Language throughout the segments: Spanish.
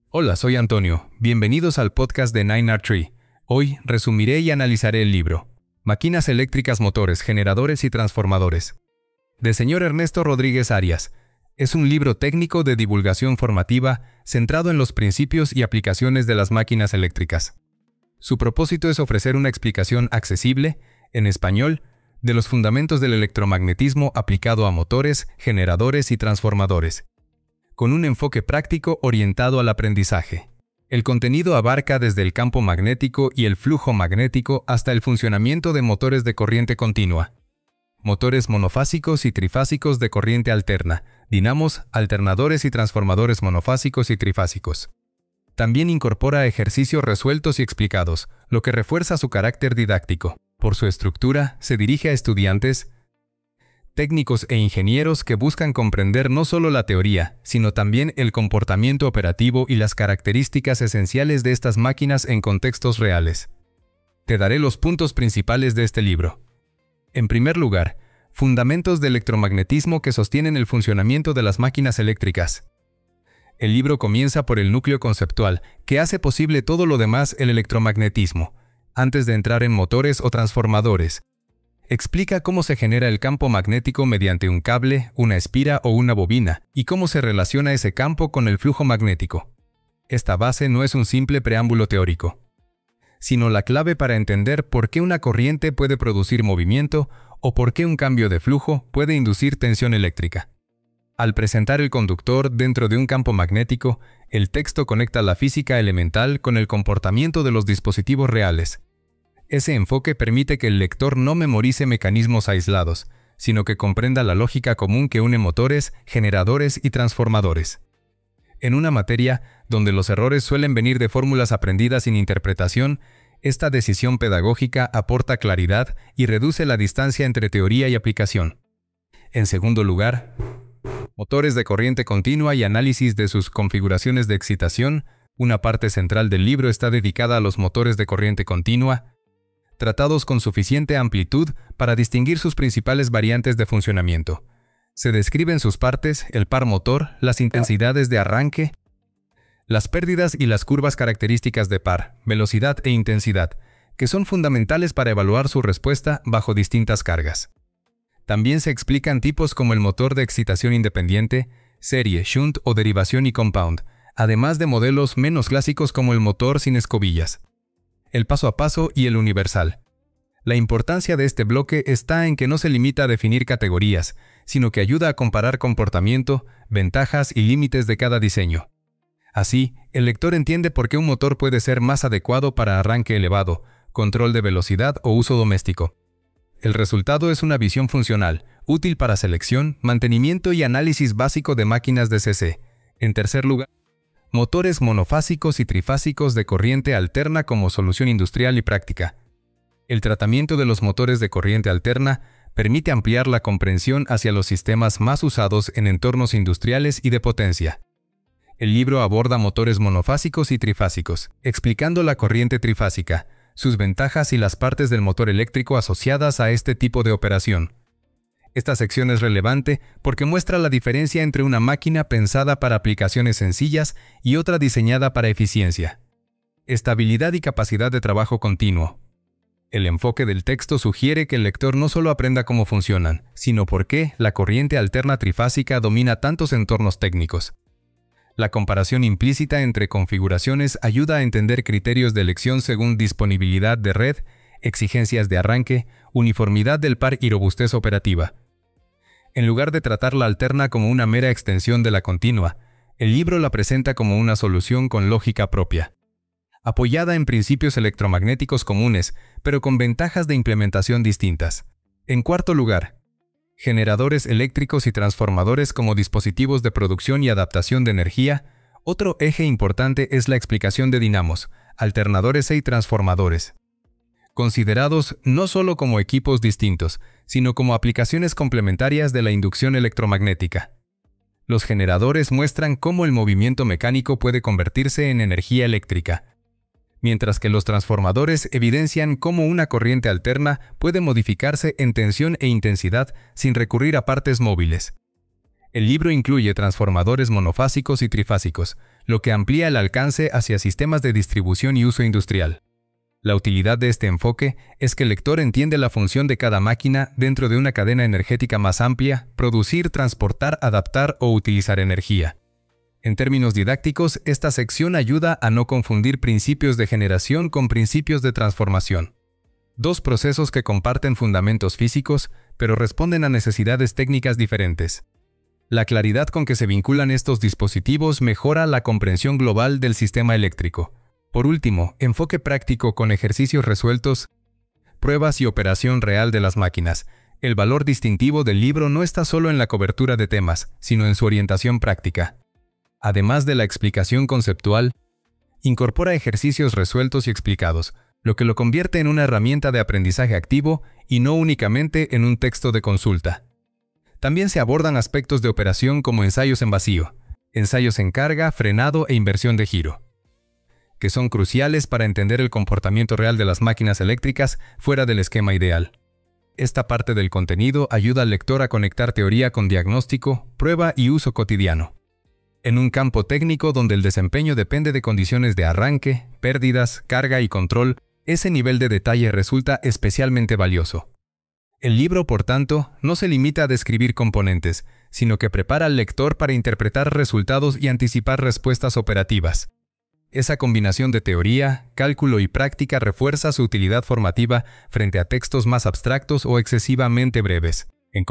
Hola, soy Antonio. Bienvenidos al podcast de 9R3. Hoy resumiré y analizaré el libro Máquinas eléctricas, motores, generadores y transformadores, de señor Ernesto Rodríguez Arias. Es un libro técnico de divulgación formativa centrado en los principios y aplicaciones de las máquinas eléctricas. Su propósito es ofrecer una explicación accesible, en español, de los fundamentos del electromagnetismo aplicado a motores, generadores y transformadores, con un enfoque práctico orientado al aprendizaje. El contenido abarca desde el campo magnético y el flujo magnético hasta el funcionamiento de motores de corriente continua, motores monofásicos y trifásicos de corriente alterna, dinamos, alternadores y transformadores monofásicos y trifásicos. También incorpora ejercicios resueltos y explicados, lo que refuerza su carácter didáctico. Por su estructura, se dirige a estudiantes, técnicos e ingenieros que buscan comprender no solo la teoría, sino también el comportamiento operativo y las características esenciales de estas máquinas en contextos reales. Te daré los puntos principales de este libro. En primer lugar, fundamentos del electromagnetismo que sostienen el funcionamiento de las máquinas eléctricas. El libro comienza por el núcleo conceptual, que hace posible todo lo demás el electromagnetismo, antes de entrar en motores o transformadores. Explica cómo se genera el campo magnético mediante un cable, una espira o una bobina, y cómo se relaciona ese campo con el flujo magnético. Esta base no es un simple preámbulo teórico, sino la clave para entender por qué una corriente puede producir movimiento o por qué un cambio de flujo puede inducir tensión eléctrica. Al presentar el conductor dentro de un campo magnético, el texto conecta la física elemental con el comportamiento de los dispositivos reales. Ese enfoque permite que el lector no memorice mecanismos aislados, sino que comprenda la lógica común que une motores, generadores y transformadores. En una materia donde los errores suelen venir de fórmulas aprendidas sin interpretación, esta decisión pedagógica aporta claridad y reduce la distancia entre teoría y aplicación. En segundo lugar, motores de corriente continua y análisis de sus configuraciones de excitación. Una parte central del libro está dedicada a los motores de corriente continua, tratados con suficiente amplitud para distinguir sus principales variantes de funcionamiento. Se describen sus partes, el par motor, las intensidades de arranque, las pérdidas y las curvas características de par, velocidad e intensidad, que son fundamentales para evaluar su respuesta bajo distintas cargas. También se explican tipos como el motor de excitación independiente, serie, shunt o derivación y compound, además de modelos menos clásicos como el motor sin escobillas, el paso a paso y el universal. La importancia de este bloque está en que no se limita a definir categorías, sino que ayuda a comparar comportamiento, ventajas y límites de cada diseño. Así, el lector entiende por qué un motor puede ser más adecuado para arranque elevado, control de velocidad o uso doméstico. El resultado es una visión funcional, útil para selección, mantenimiento y análisis básico de máquinas de CC. En tercer lugar, motores monofásicos y trifásicos de corriente alterna como solución industrial y práctica. El tratamiento de los motores de corriente alterna permite ampliar la comprensión hacia los sistemas más usados en entornos industriales y de potencia. El libro aborda motores monofásicos y trifásicos, explicando la corriente trifásica, sus ventajas y las partes del motor eléctrico asociadas a este tipo de operación. Esta sección es relevante porque muestra la diferencia entre una máquina pensada para aplicaciones sencillas y otra diseñada para eficiencia, estabilidad y capacidad de trabajo continuo. El enfoque del texto sugiere que el lector no solo aprenda cómo funcionan, sino por qué la corriente alterna trifásica domina tantos entornos técnicos. La comparación implícita entre configuraciones ayuda a entender criterios de elección según disponibilidad de red, exigencias de arranque, uniformidad del par y robustez operativa. En lugar de tratar la alterna como una mera extensión de la continua, el libro la presenta como una solución con lógica propia, apoyada en principios electromagnéticos comunes, pero con ventajas de implementación distintas. En cuarto lugar, generadores eléctricos y transformadores como dispositivos de producción y adaptación de energía. Otro eje importante es la explicación de dinamos, alternadores y transformadores, considerados no solo como equipos distintos, sino como aplicaciones complementarias de la inducción electromagnética. Los generadores muestran cómo el movimiento mecánico puede convertirse en energía eléctrica, mientras que los transformadores evidencian cómo una corriente alterna puede modificarse en tensión e intensidad sin recurrir a partes móviles. El libro incluye transformadores monofásicos y trifásicos, lo que amplía el alcance hacia sistemas de distribución y uso industrial. La utilidad de este enfoque es que el lector entiende la función de cada máquina dentro de una cadena energética más amplia: producir, transportar, adaptar o utilizar energía. En términos didácticos, esta sección ayuda a no confundir principios de generación con principios de transformación. Dos procesos que comparten fundamentos físicos, pero responden a necesidades técnicas diferentes. La claridad con que se vinculan estos dispositivos mejora la comprensión global del sistema eléctrico. Por último, enfoque práctico con ejercicios resueltos, pruebas y operación real de las máquinas. El valor distintivo del libro no está solo en la cobertura de temas, sino en su orientación práctica. Además de la explicación conceptual, incorpora ejercicios resueltos y explicados, lo que lo convierte en una herramienta de aprendizaje activo y no únicamente en un texto de consulta. También se abordan aspectos de operación como ensayos en vacío, ensayos en carga, frenado e inversión de giro, que son cruciales para entender el comportamiento real de las máquinas eléctricas fuera del esquema ideal. Esta parte del contenido ayuda al lector a conectar teoría con diagnóstico, prueba y uso cotidiano. En un campo técnico donde el desempeño depende de condiciones de arranque, pérdidas, carga y control, ese nivel de detalle resulta especialmente valioso. El libro, por tanto, no se limita a describir componentes, sino que prepara al lector para interpretar resultados y anticipar respuestas operativas. Esa combinación de teoría, cálculo y práctica refuerza su utilidad formativa frente a textos más abstractos o excesivamente breves.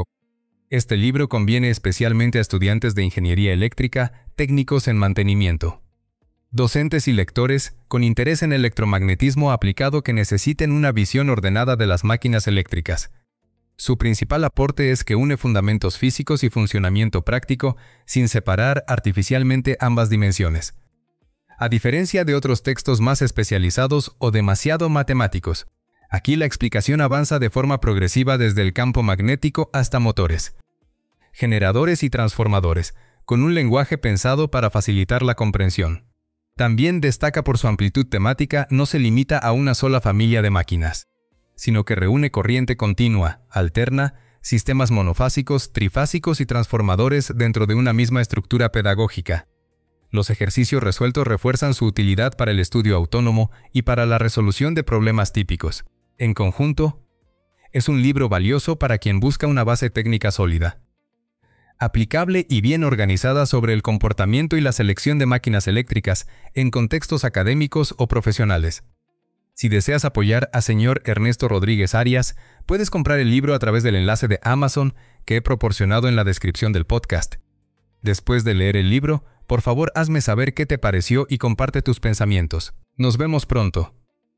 Este libro conviene especialmente a estudiantes de ingeniería eléctrica, técnicos en mantenimiento, docentes y lectores con interés en electromagnetismo aplicado que necesiten una visión ordenada de las máquinas eléctricas. Su principal aporte es que une fundamentos físicos y funcionamiento práctico sin separar artificialmente ambas dimensiones. A diferencia de otros textos más especializados o demasiado matemáticos, aquí la explicación avanza de forma progresiva desde el campo magnético hasta motores, generadores y transformadores, con un lenguaje pensado para facilitar la comprensión. También destaca por su amplitud temática, no se limita a una sola familia de máquinas, sino que reúne corriente continua, alterna, sistemas monofásicos, trifásicos y transformadores dentro de una misma estructura pedagógica. Los ejercicios resueltos refuerzan su utilidad para el estudio autónomo y para la resolución de problemas típicos. En conjunto, es un libro valioso para quien busca una base técnica sólida, aplicable y bien organizada sobre el comportamiento y la selección de máquinas eléctricas en contextos académicos o profesionales. Si deseas apoyar a Sr. Ernesto Rodríguez Arias, puedes comprar el libro a través del enlace de Amazon que he proporcionado en la descripción del podcast. Después de leer el libro, por favor hazme saber qué te pareció y comparte tus pensamientos. Nos vemos pronto.